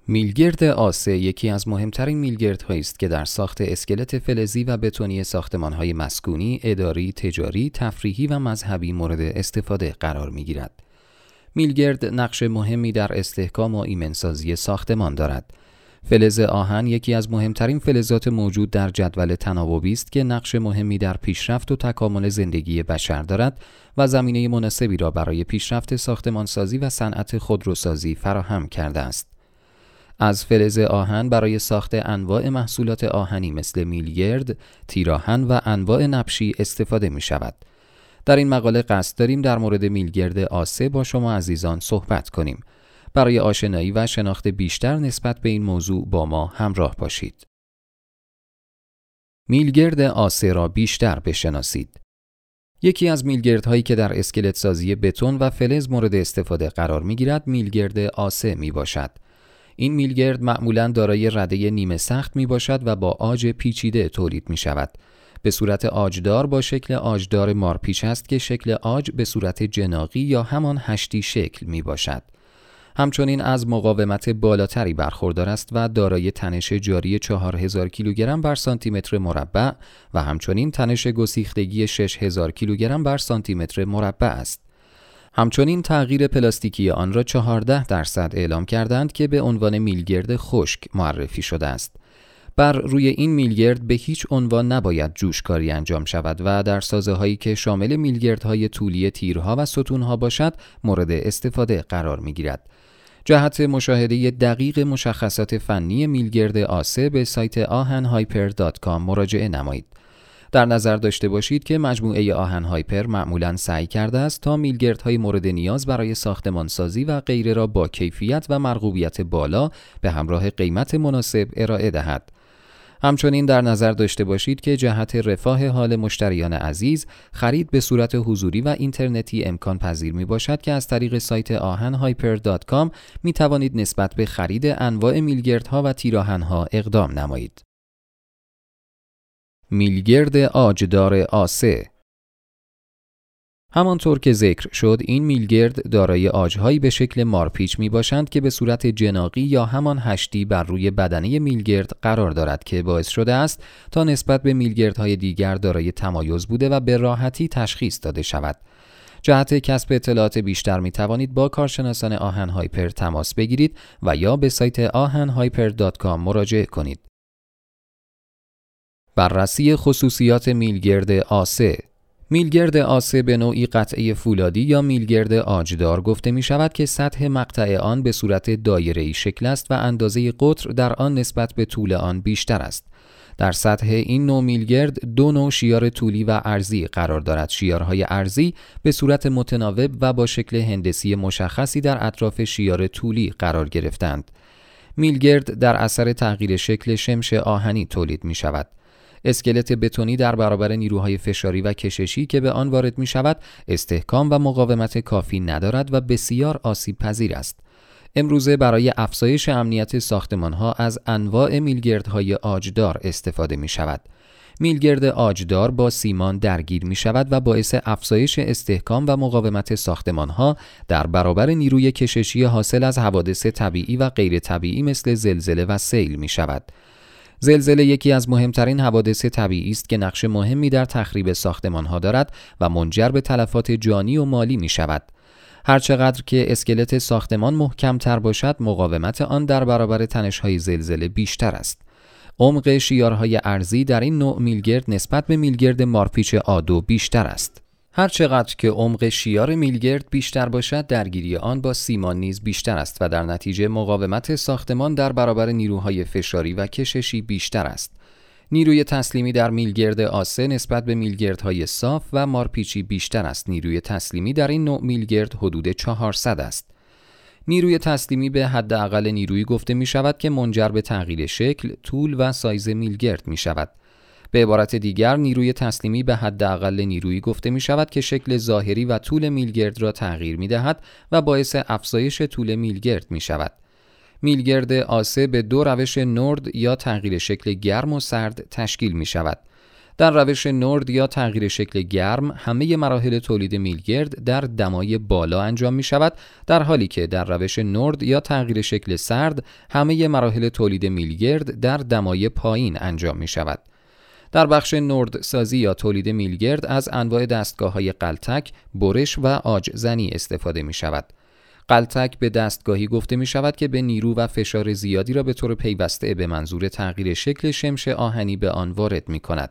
میلگرد آسه یکی از مهمترین میلگردهایی است که در ساخت اسکلت فلزی و بتونی ساختمان‌های مسکونی، اداری، تجاری، تفریحی و مذهبی مورد استفاده قرار می‌گیرد. میلگرد نقش مهمی در استحکام و ایمنسازی ساختمان دارد. فلز آهن یکی از مهمترین فلزات موجود در جدول تناوبی است که نقش مهمی در پیشرفت و تکامل زندگی بشر دارد و زمینه مناسبی را برای پیشرفت ساختمانسازی و صنعت خودروسازی فراهم کرده است. از فلز آهن برای ساخت انواع محصولات آهنی مثل میلگرد، تیراهن و انواع نبشی استفاده می شود. در این مقاله قصد داریم در مورد میلگرد آسه با شما عزیزان صحبت کنیم. برای آشنایی و شناخت بیشتر نسبت به این موضوع با ما همراه باشید. میلگرد آسه را بیشتر بشناسید. یکی از میلگردهایی که در اسکلت سازی بتون و فلز مورد استفاده قرار می گیرد میلگرد آسه می باشد. این میلگرد معمولاً دارای رده نیمه سخت می باشد و با عاج پیچیده تولید می شود. به صورت عاجدار با شکل عاجدار مارپیچ است که شکل عاج به صورت جناقی یا همان هشتی شکل می باشد. همچنین از مقاومت بالاتری برخوردار است و دارای تنش جاری 4000 کیلوگرم بر سانتی متر مربع و همچنین تنش گسیختگی 6000 کیلوگرم بر سانتی متر مربع است. همچنین تغییر پلاستیکی آن را 14% اعلام کردند که به عنوان میلگرد خشک معرفی شده است. بر روی این میلگرد به هیچ عنوان نباید جوشکاری انجام شود و در سازه هایی که شامل میلگردهای طولی تیرها و ستونها باشد مورد استفاده قرار می گیرد. جهت مشاهده دقیق مشخصات فنی میلگرد آسه به سایت ahanhyper.com مراجعه نمایید. در نظر داشته باشید که مجموعه آهن هایپر معمولاً سعی کرده است تا میلگردهای مورد نیاز برای ساختمانسازی و غیره را با کیفیت و مرغوبیت بالا به همراه قیمت مناسب ارائه دهد. همچنین در نظر داشته باشید که جهت رفاه حال مشتریان عزیز خرید به صورت حضوری و اینترنتی امکان پذیر می باشد که از طریق سایت ahanhyper.com می توانید نسبت به خرید انواع میلگردها و تیراهنها اقدام نمایید. میلگرد عاجدار آسه. همانطور که ذکر شد این میلگرد دارای عاج‌هایی به شکل مارپیچ می باشند که به صورت جناقی یا همان هشتی بر روی بدنه میلگرد قرار دارد که باعث شده است تا نسبت به میلگردهای دیگر دارای تمایز بوده و به راحتی تشخیص داده شود. جهت کسب اطلاعات بیشتر می توانید با کارشناسان آهن هایپر تماس بگیرید و یا به سایت ahanhyper.com مراجعه کنید. بررسی خصوصیات میلگرد آسه. میلگرد آسه به نوعی قطعه فولادی یا میلگرد عاجدار گفته می شود که سطح مقطع آن به صورت دایره‌ای شکل است و اندازه قطر در آن نسبت به طول آن بیشتر است. در سطح این نوع میلگرد دو نوع شیار طولی و عرضی قرار دارد. شیارهای عرضی به صورت متناوب و با شکل هندسی مشخصی در اطراف شیار طولی قرار گرفتند. میلگرد در اثر تغییر شکل شمش آهنی تولید می شود. اسکلت بتونی در برابر نیروهای فشاری و کششی که به آن وارد می شود استحکام و مقاومت کافی ندارد و بسیار آسیب پذیر است. امروزه برای افزایش امنیت ساختمان‌ها از انواع میلگردهای عاجدار استفاده می شود. میلگرد عاجدار با سیمان درگیر می شود و باعث افزایش استحکام و مقاومت ساختمان‌ها در برابر نیروی کششی حاصل از حوادث طبیعی و غیر طبیعی مثل زلزله و سیل می شود. زلزله یکی از مهمترین حوادث طبیعی است که نقش مهمی در تخریب ساختمان‌ها دارد و منجر به تلفات جانی و مالی می شود. هرچقدر که اسکلت ساختمان محکم‌تر باشد، مقاومت آن در برابر تنش‌های زلزله بیشتر است. عمق شیارهای عرضی در این نوع میلگرد نسبت به میلگرد مارپیچ آدو بیشتر است. هرچقدر که عمق شیار میلگرد بیشتر باشد، درگیری آن با سیمان نیز بیشتر است و در نتیجه مقاومت ساختمان در برابر نیروهای فشاری و کششی بیشتر است. نیروی تسلیمی در میلگرد آسه نسبت به میلگردهای صاف و مارپیچی بیشتر است. نیروی تسلیمی در این نوع میلگرد حدود 400 است. نیروی تسلیمی به حداقل نیرویی گفته می شود که منجر به تغییر شکل، طول و سایز میلگرد می شود. به عبارت دیگر نیروی تسلیمی به حداقل نیرویی گفته می شود که شکل ظاهری و طول میلگرد را تغییر می دهد و باعث افزایش طول میلگرد می شود. میلگرد آسه به دو روش نورد یا تغییر شکل گرم و سرد تشکیل می شود. در روش نورد یا تغییر شکل گرم همه مراحل تولید میلگرد در دمای بالا انجام می شود، در حالی که در روش نورد یا تغییر شکل سرد همه مراحل تولید میلگرد در دمای پایین انجام می شود. در بخش نورد سازی یا تولید میلگرد از انواع دستگاه‌های غلتک، برش و عاج زنی استفاده می شود. غلتک به دستگاهی گفته می شود که به نیرو و فشار زیادی را به طور پیوسته به منظور تغییر شکل شمش آهنی به آن وارد می کند.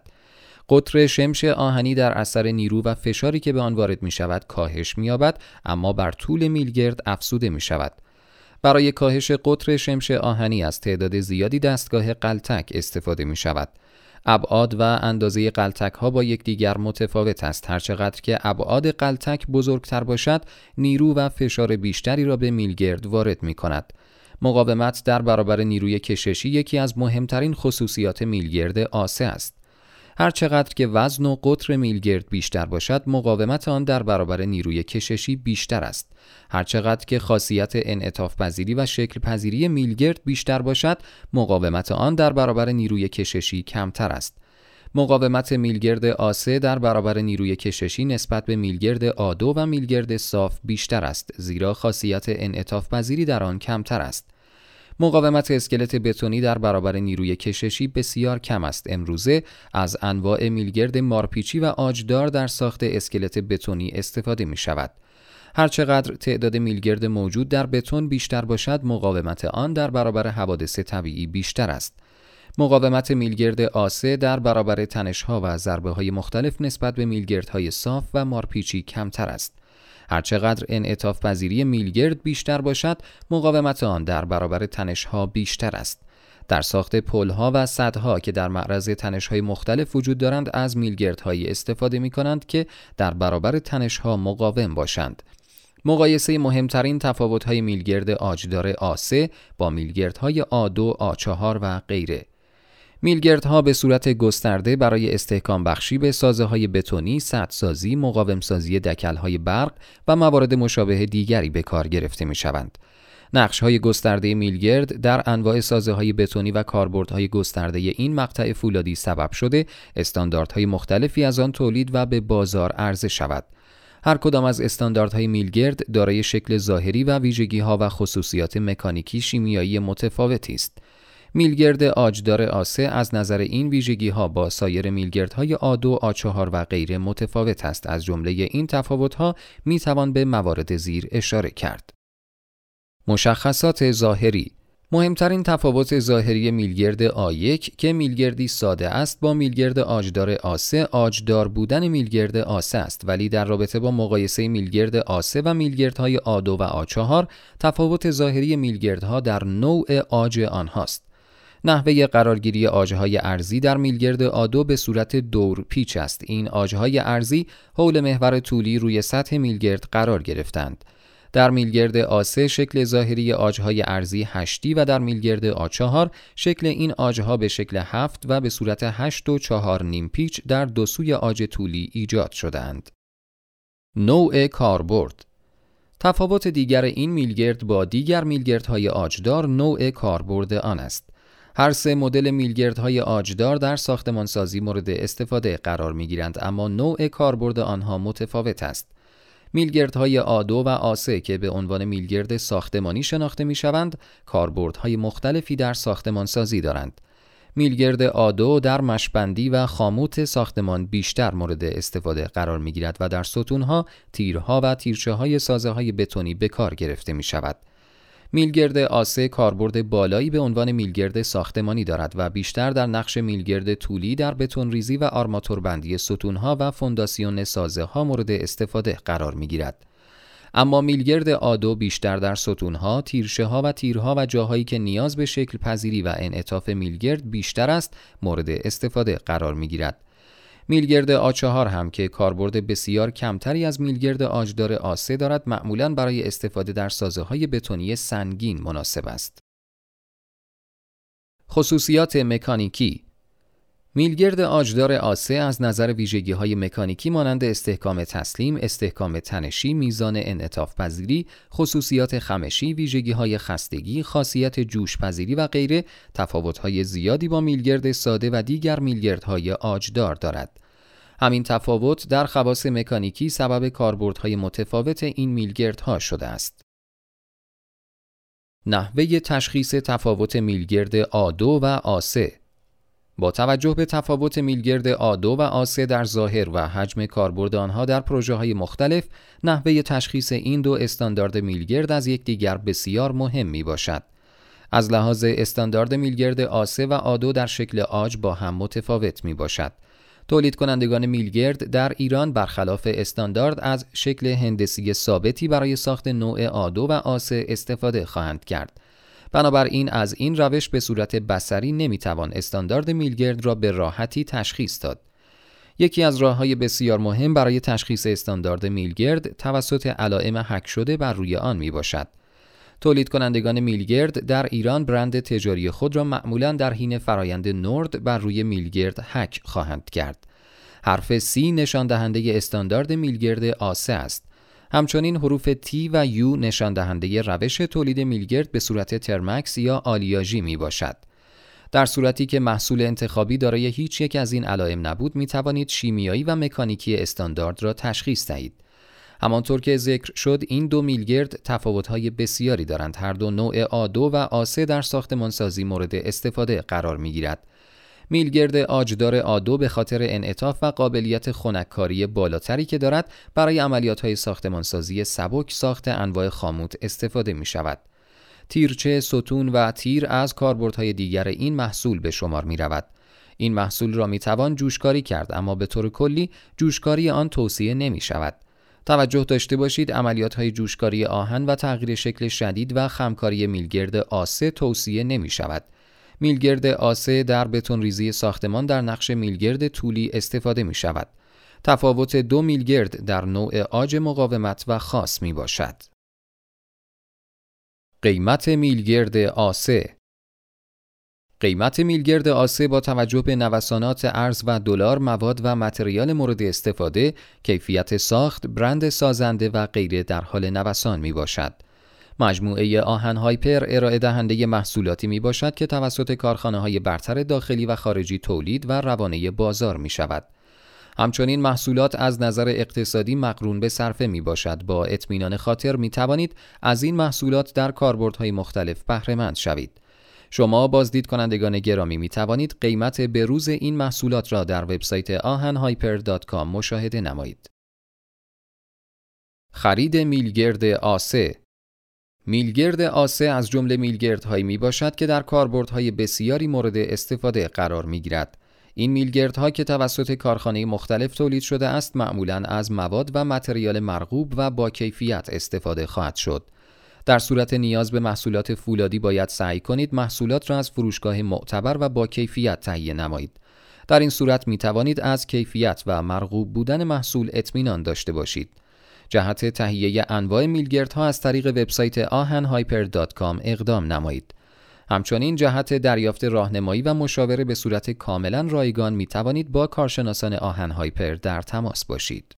قطر شمش آهنی در اثر نیرو و فشاری که به آن وارد می شود کاهش می یابد، اما بر طول میلگرد افزوده می شود. برای کاهش قطر شمش آهنی از تعداد زیادی دستگاه غلتک استفاده می شود. ابعاد و اندازه غلتک ها با یکدیگر متفاوت است. هرچقدر که ابعاد غلتک بزرگتر باشد، نیرو و فشار بیشتری را به میلگرد وارد می کند. مقاومت در برابر نیروی کششی یکی از مهمترین خصوصیات میلگرد آسه است. هرچقدر که وزن و قطر میلگرد بیشتر باشد، مقاومت آن در برابر نیروی کششی بیشتر است. هرچقدر که خاصیت انعطاف پذیری و شکل پذیری میلگرد بیشتر باشد، مقاومت آن در برابر نیروی کششی کمتر است. مقاومت میلگرد آسه در برابر نیروی کششی نسبت به میلگرد آدو و میلگرد صاف بیشتر است، زیرا خاصیت انعطاف پذیری در آن کمتر است. مقاومت اسکلت بتونی در برابر نیروی کششی بسیار کم است. امروزه از انواع میلگرد مارپیچی و عاجدار در ساخت اسکلت بتونی استفاده می شود. هرچقدر تعداد میلگرد موجود در بتون بیشتر باشد، مقاومت آن در برابر حوادث طبیعی بیشتر است. مقاومت میلگرد آسه در برابر تنش‌ها و ضربه‌های مختلف نسبت به میلگردهای صاف و مارپیچی کمتر است. هرچقدر انعطاف پذیری میلگرد بیشتر باشد، مقاومت آن در برابر تنش‌ها بیشتر است. در ساخت پل‌ها و سدها که در معرض تنش‌های مختلف وجود دارند، از میلگردهایی استفاده می‌کنند که در برابر تنش‌ها مقاوم باشند. مقایسه مهمترین تفاوت‌های میلگرد عاجدار آسه با میلگردهای آدو، آ4 و غیره. میلگردها به صورت گسترده برای استحکام بخشی به سازه‌های بتونی، سدسازی، مقاوم‌سازی دکل‌های برق و موارد مشابه دیگری به کار گرفته می‌شوند. نقش‌های گسترده میلگرد در انواع سازه‌های بتونی و کاربردهای گسترده این مقطع فولادی سبب شده استانداردهای مختلفی از آن تولید و به بازار عرضه شود. هر کدام از استانداردهای میلگرد دارای شکل ظاهری و ویژگی‌ها و خصوصیات مکانیکی شیمیایی متفاوتی است. میلگرد عاجدار آسه از نظر این ویژگی‌ها با سایر میلگردهای آدو، آ4 و غیره متفاوت است. از جمله این تفاوت‌ها می‌توان به موارد زیر اشاره کرد. مشخصات ظاهری: مهمترین تفاوت ظاهری میلگرد آ1 که میلگردی ساده است با میلگرد عاجدار آسه، عاجدار بودن میلگرد آسه است، ولی در رابطه با مقایسه میلگرد آسه و میلگردهای آدو و آ4 تفاوت ظاهری میلگردها در نوع عاج آنهاست. نحوه قرارگیری عاجهای ارضی در میلگرد آدو به صورت دور پیچ است. این عاجهای ارضی حول محور طولی روی سطح میلگرد قرار گرفتند. در میلگرد آسه شکل ظاهری عاجهای ارضی هشتی و در میلگرد آ4 شکل این عاجها به شکل 7 و به صورت 8 و 4 نیم پیچ در دو سوی عاج طولی ایجاد شدند. نوع کاربرد: تفاوت دیگر این میلگرد با دیگر میلگردهای عاجدار نوع کاربرد آن است. هر سه مدل میلگردهای عاجدار در ساختمانسازی مورد استفاده قرار می‌گیرند، اما نوع کاربرد آنها متفاوت است. میلگردهای آدو و آسه که به عنوان میلگرد ساختمانی شناخته می‌شوند، کاربردهای مختلفی در ساختمانسازی دارند. میلگرد آدو در مشبندی و خاموت ساختمان بیشتر مورد استفاده قرار می‌گیرد و در ستونها، تیرها و تیرچه‌های سازه‌های بتونی به کار گرفته می‌شود. میلگرد آسه کاربرد بالایی به عنوان میلگرد ساختمانی دارد و بیشتر در نقش میلگرد طولی در بتون ریزی و آرماتوربندی ستونها و فونداسیون سازه‌ها مورد استفاده قرار می‌گیرد. اما میلگرد آدو بیشتر در ستونها، تیرچه‌ها و تیرها و جاهایی که نیاز به شکل پذیری و انعطاف میلگرد بیشتر است مورد استفاده قرار می‌گیرد. میلگرد آ4 هم که کاربرد بسیار کمتری از میلگرد عاجدار آسه دارد، معمولاً برای استفاده در سازه‌های بتونی سنگین مناسب است. خصوصیات مکانیکی: میلگرد آجدار آسه از نظر ویژگی‌های مکانیکی مانند استحکام تسلیم، استحکام تنشی، میزان انعطاف پذیری، خصوصیات خمشی، ویژگی‌های خستگی، خاصیت جوش پذیری و غیره تفاوت‌های زیادی با میلگرد ساده و دیگر میلگردهای آجدار دارد. همین تفاوت در خواص مکانیکی سبب کاربردهای متفاوت این میلگردها شده است. نحوه تشخیص تفاوت میلگرد A2 و A3. با توجه به تفاوت میلگرد A2 و A3 در ظاهر و حجم کاربرد آنها در پروژه‌های مختلف، نحوه تشخیص این دو استاندارد میلگرد از یکدیگر بسیار مهم میباشد. از لحاظ استاندارد میلگرد A3 و A2 در شکل آج با هم متفاوت میباشد. تولید کنندگان میلگرد در ایران برخلاف استاندارد از شکل هندسی ثابتی برای ساخت نوع A2 و A3 استفاده خواهند کرد. بنابراین از این روش به صورت بصری نمیتوان استاندارد میلگرد را به راحتی تشخیص داد. یکی از راه‌های بسیار مهم برای تشخیص استاندارد میلگرد توسط علائم حک شده بر روی آن میباشد. تولید کنندگان میلگرد در ایران برند تجاری خود را معمولاً در حین فرایند نورد بر روی میلگرد حک خواهند کرد. حرف C نشان دهنده استاندارد میلگرد A3 است. همچنین حروف T و U نشان دهنده روش تولید میلگرد به صورت ترمکس یا آلیاژی می باشد. در صورتی که محصول انتخابی دارای هیچ یک از این علائم نبود، می توانید شیمیایی و مکانیکی استاندارد را تشخیص دهید. همانطور که ذکر شد، این دو میلگرد تفاوت‌های بسیاری دارند. هر دو نوع A2 و A3 در ساختمانسازی مورد استفاده قرار می‌گیرد. میلگرد آجدار A2 به خاطر انعطاف و قابلیت خنک‌کاری بالاتری که دارد، برای عملیات‌های ساختمانسازی سبک ساخت انواع خاموت استفاده می‌شود. تیرچه، ستون و تیر از کاربردهای دیگر این محصول به شمار می‌رود. این محصول را می‌توان جوشکاری کرد، اما به طور کلی جوشکاری آن توصیه نمی‌شود. توجه داشته باشید عملیات‌های جوشکاری آهن و تغییر شکل شدید و خمکاری میلگرد A3 توصیه نمی‌شود. میلگرد A3 در بتون‌ریزی ساختمان در نقش میلگرد طولی استفاده می‌شود. تفاوت دو میلگرد در نوع آج مقاومت و خاص میباشد. قیمت میلگرد A3. قیمت میلگرد A3 با توجه به نوسانات ارز و دلار، مواد و متریال مورد استفاده، کیفیت ساخت، برند سازنده و غیره در حال نوسان می باشد. مجموعه آهن هایپر ارائه دهنده محصولاتی می باشد که توسط کارخانه‌های برتر داخلی و خارجی تولید و روانه بازار می شود. همچنین محصولات از نظر اقتصادی مقرون به صرفه می باشد. با اطمینان خاطر می توانید از این محصولات در کاربردهای مختلف بهره مند شوید. شما بازدید کنندگان گرامی می توانید قیمت بروز این محصولات را در وبسایت ahanhyper.com مشاهده نمایید. خرید میلگرد A3. میلگرد A3 از جمله میلگردهایی می باشد که در کاربردهای بسیاری مورد استفاده قرار می گیرد. این میلگردها که توسط کارخانه مختلف تولید شده است، معمولاً از مواد و متریال مرغوب و با کیفیت استفاده خواهد شد. در صورت نیاز به محصولات فولادی باید سعی کنید محصولات را از فروشگاه معتبر و با کیفیت تهیه نمایید. در این صورت می توانید از کیفیت و مرغوب بودن محصول اطمینان داشته باشید. جهت تهیه انواع میلگردها از طریق وبسایت ahanhyper.com اقدام نمایید. همچنین جهت دریافت راهنمایی و مشاوره به صورت کاملا رایگان می توانید با کارشناسان آهن هایپر در تماس باشید.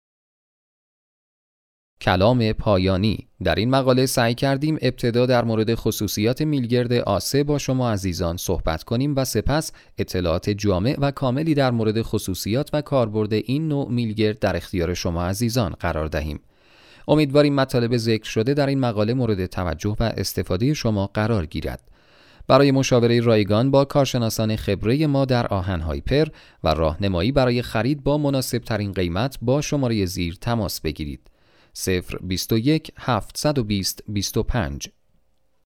کلام پایانی. در این مقاله سعی کردیم ابتدا در مورد خصوصیات میلگرد A3 با شما عزیزان صحبت کنیم و سپس اطلاعات جامع و کاملی در مورد خصوصیات و کاربرد این نوع میلگرد در اختیار شما عزیزان قرار دهیم. امیدواریم مطالب ذکر شده در این مقاله مورد توجه و استفاده شما قرار گیرد. برای مشاوره رایگان با کارشناسان خبره ما در آهن هایپر و راهنمایی برای خرید با مناسب ترین قیمت با شماره زیر تماس بگیرید. 021 720 25